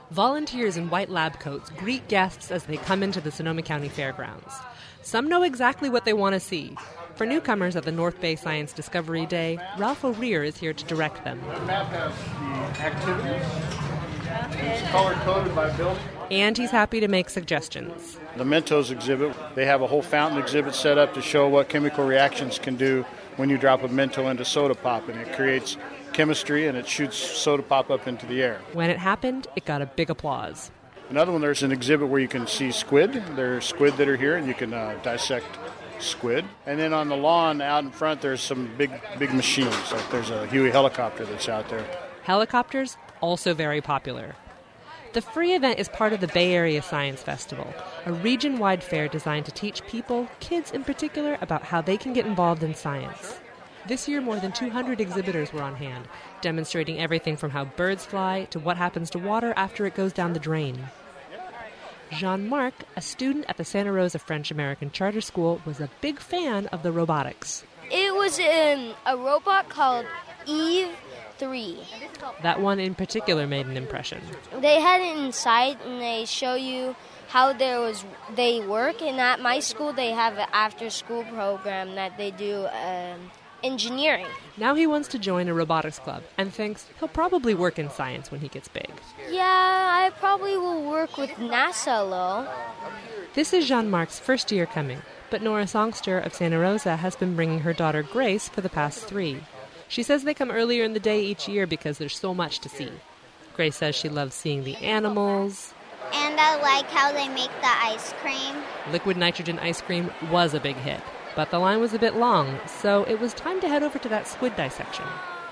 Volunteers in white lab coats greet guests as they come into the Sonoma County Fairgrounds. Some know exactly what they want to see. For newcomers at the North Bay Science Discovery Day, Ralph O'Rear is here to direct them. The map has the activities. It's color-coded by building. And he's happy to make suggestions. The Mentos exhibit, they have a whole fountain exhibit set up to show what chemical reactions can do when you drop a Mento into soda pop, and it creates chemistry and it shoots soda pop up into the air. When it happened, it got a big applause. Another one, there's an exhibit where you can see squid. There are squid that are here, and you can dissect squid. And then on the lawn out in front, there's some big machines. Like there's a Huey helicopter that's out there. Helicopters, also very popular. The free event is part of the Bay Area Science Festival, a region-wide fair designed to teach people, kids in particular, about how they can get involved in science. This year, more than 200 exhibitors were on hand, demonstrating everything from how birds fly to what happens to water after it goes down the drain. Jean-Marc, a student at the Santa Rosa French-American Charter School, was a big fan of the robotics. It was a robot called Eve 3. That one in particular made an impression. They had it inside, and they show you how they work. And at my school, they have an after-school program that they do engineering. Now he wants to join a robotics club and thinks he'll probably work in science when he gets big. Yeah, I probably will work with NASA a little. This is Jean-Marc's first year coming, but Nora Songster of Santa Rosa has been bringing her daughter Grace for the past 3. She says they come earlier in the day each year because there's so much to see. Grace says she loves seeing the animals. And I like how they make the ice cream. Liquid nitrogen ice cream was a big hit, but the line was a bit long, so it was time to head over to that squid dissection.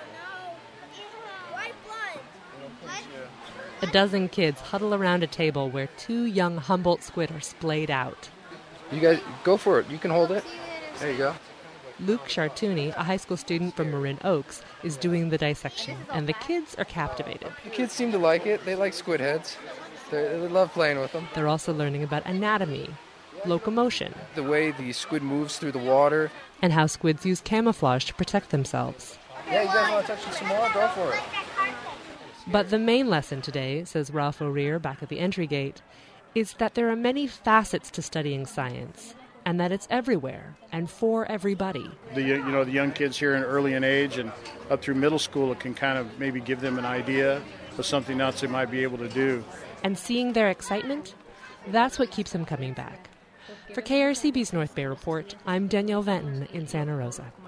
A dozen kids huddle around a table where 2 young Humboldt squid are splayed out. You guys, go for it. You can hold it. There you go. Luke Chartouni, a high school student from Marin Oaks, is doing the dissection, and the kids are captivated. The kids seem to like it. They like squid heads. They love playing with them. They're also learning about anatomy, locomotion, the way the squid moves through the water, and how squids use camouflage to protect themselves. Yeah, you guys want to touch it some more? Go for it. But the main lesson today, says Ralph O'Rear back at the entry gate, is that there are many facets to studying science, and that it's everywhere and for everybody. The young kids here early in age and up through middle school, it can kind of maybe give them an idea of something else they might be able to do. And seeing their excitement, that's what keeps them coming back. For KRCB's North Bay Report, I'm Danielle Venton in Santa Rosa.